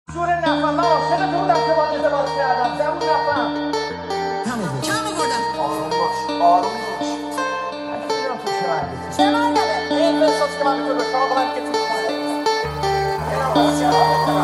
جور نفهم من عاشق تو بودم که باید ازدواج کردم. زبون نفهم کم آوردم. آروم باش آروم باش. من که میدونم تو چه مرگی چه مرگبه؟ این احساس که من به تو داشتم آقا من که تو خونه یه نماز چرا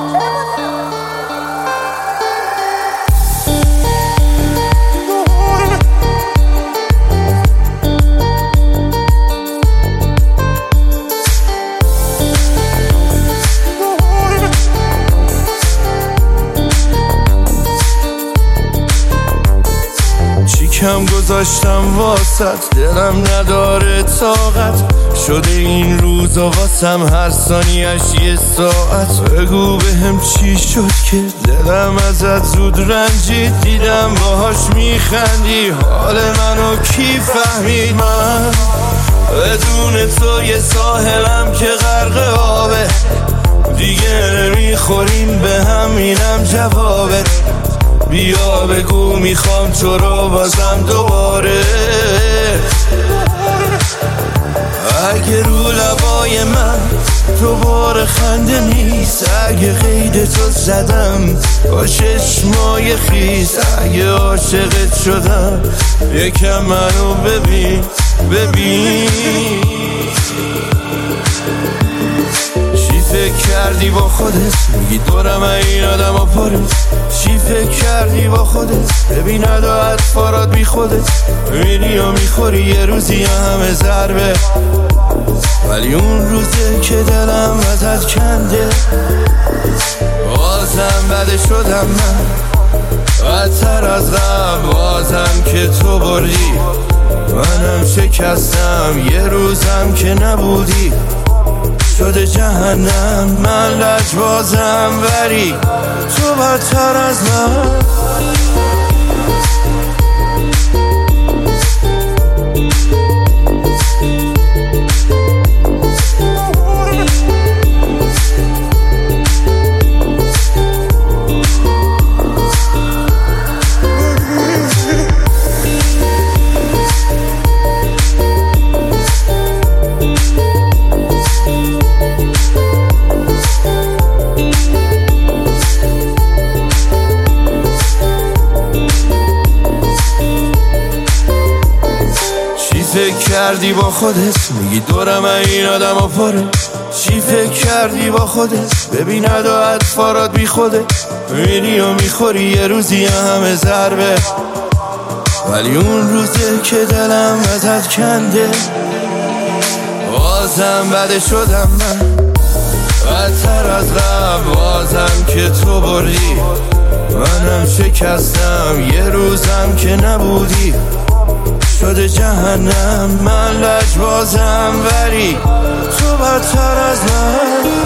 کم گذاشتم واسط، دلم نداره طاقت شده این روزا واسم هر ثانیه‌اش یه ساعت. بگو بهم چی شد که دلم ازت زود رنجید، دیدم باهاش میخندی حال منو کی فهمید. من بدون تو یه ساحلم که غرق آبه، دیگه نمیخوریم به هم اینم جوابت. بیا بگو میخوام تو رو بازم دوباره. اگه رو لبای من دوباره خنده نیست، اگه قید تو زدم با چشمای خیس، اگه عاشقت شدم یکم منو ببین فکر کردی با خودت میگی دورم این آدم ها پاره؟ چی فکر کردی با خودت ببین ادا اطفارات بی خودت میری و میخوری یه روزی همه ضربه. ولی اون روزه که دلم ازت کنده بازم بده شدم من بدتر از قبل. بازم که تو بردی منم شکستم، یه روزم که نبودی شده جهنم. من لجبازم ولی تو بدتر از من. فکر کردی با خودت میگی دورم این آدم ها پاره؟ چی فکر کردی با خودت ببین ادا اطفارات بی خودت میری و میخوری یه روزی همه ضربه. ولی اون روزه که دلم ازت کنده بازم بده شدم من بدتر از قبل. بازم که تو بردی منم شکستم، یه روزم که نبودی شده جهنم. من لجبازم ولی تو بدتر از من.